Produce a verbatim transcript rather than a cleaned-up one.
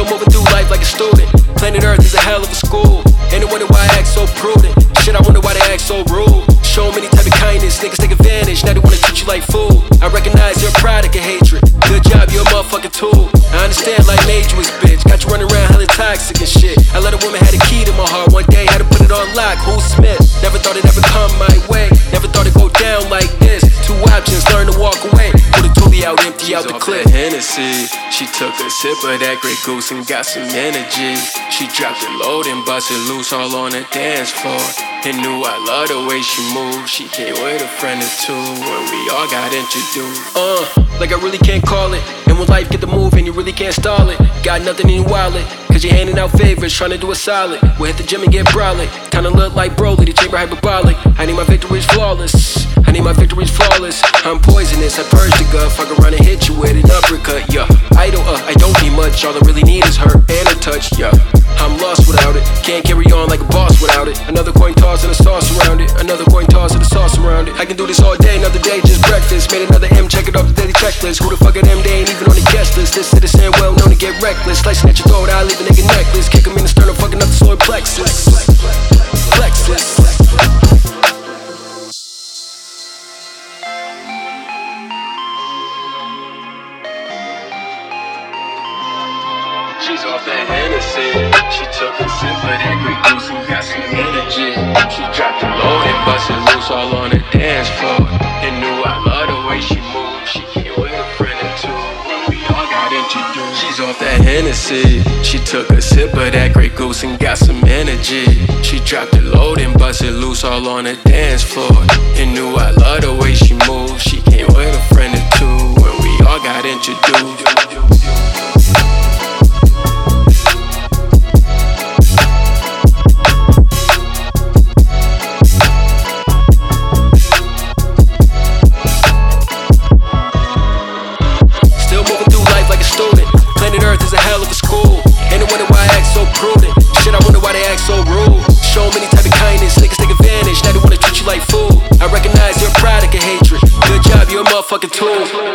moving through life like a student. Planet Earth is a hell of a school. Ain't no wonder why I act so prudent. Shit, I wonder why they act so rude. Show 'em any type of kindness, niggas take advantage. Now they wanna treat you like food. I recognize you're a product of hatred. Good job, you're a motherfucking tool. I understand life made you his bitch. Got you running around hella toxic and shit. I let a woman had a key to my heart. One day had to put it on lock. Who's Smith? Never thought it'd ever come my way. Never thought it'd go down like this. Two options, learn to walk away. Put a toolie out, empty out the clip. Hennessy, she took a sip of that Grey Goose and got some energy. She dropped it low and busted loose all on the dance floor. And knew I loved the way she moved. She came with a friend or two when we all got introduced. Uh, like I really can't call it. And when life get the move and you really can't stall it. Got nothing in your wallet, cause you're handing out favors, trying to do a solid. We'll hit the gym and get brolic. Kinda look like Broly, the chamber hyperbolic. I need my victories flawless. I need my victories flawless. I'm poisonous, I purge the gut. Fuck around and hit you with an uppercut, yeah. Idle, uh, I don't need much. All I really need is her and a touch, yeah. I'm lost without it. Can't carry on like a boss without it. Another coin toss and a sauce around it. Another coin toss and a sauce around it. I can do this all day, another day, just breakfast. Made another M, check it off the daily checklist. Who the fuck are them? They ain't even on the guest list. This citizen well known to get reckless. Slicing at your throat, I leave a nigga necklace. Kick him in the sternum, fucking up the solar plexus. Plexus. She's off that Hennessy. She took a sip of that Grey Goose and got some energy. She dropped it low and busted loose all on the dance floor. And knew I loved the way she moved. She came with a friend or two when we all got introduced. She's off that Hennessy. She took a sip of that Grey Goose and got some energy. She dropped it low and busted loose all on the dance floor. And knew I loved the way she moved. She came with a friend or two when we all got introduced. Planet Earth is a hell of a school. Ain't no wonder why I act so prudent. Shit, I wonder why they act so rude. Show 'em any type of kindness, niggas take advantage. Now they wanna treat you like food. I recognize you're a product of hatred. Good job, you're a motherfucking tool.